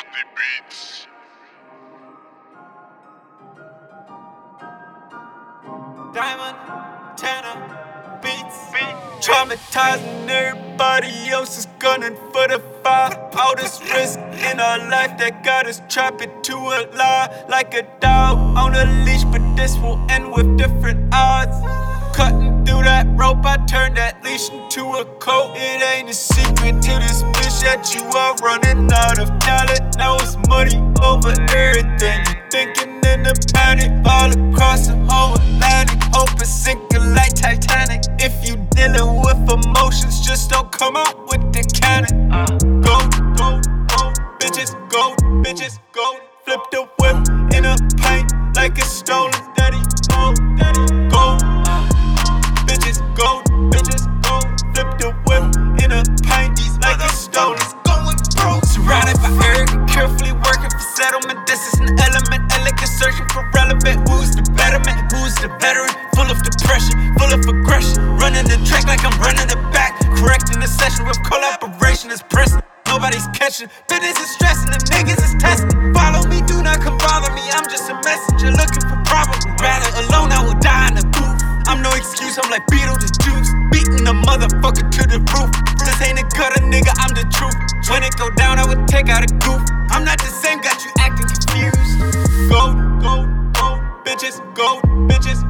The Beats. Diamond, Tanner, Beats. Traumatizing everybody else is gunning for the fire. All this risk in our life that got us trapped into a lie. Like a dog on a leash, but this will end with different odds. Cutting through that rope, I turned that leash into a coat. It ain't a secret to this bitch that you are running out of talent. Now it's money over everything. Thinking in a panic, all across the whole Atlantic. Hope it's sinking like Titanic. If you dealing with emotions, just don't come out with the cannon. Gold, gold, gold, bitches, gold, bitches, gold. Flip the whip in a paint like it's stolen. Daddy, gold, daddy, gold. Bitches, gold, bitches, gold. Flip the whip in a paint like it's stolen. Surrounded by arrogant, carefully working for settlement. This is an element, elegant, searching for relevant. Who's the betterment? Who's the veteran? Full of depression, full of aggression. Running the track like I'm running it back. Correcting the session with collaboration is pressing. Nobody's catching, business is stressing, the niggas is testing. Follow me, do not come bother me. I'm just a messenger looking for problems. Rather alone, I will die in the booth. I'm no excuse, I'm like Beetlejuice juice. Beating the motherfucker to the roof. This ain't a gutter, nigga, I'm the truth. When it go down, I would take out a goof. I'm not the same, got you acting confused. Gold, gold, gold, bitches, gold, bitches,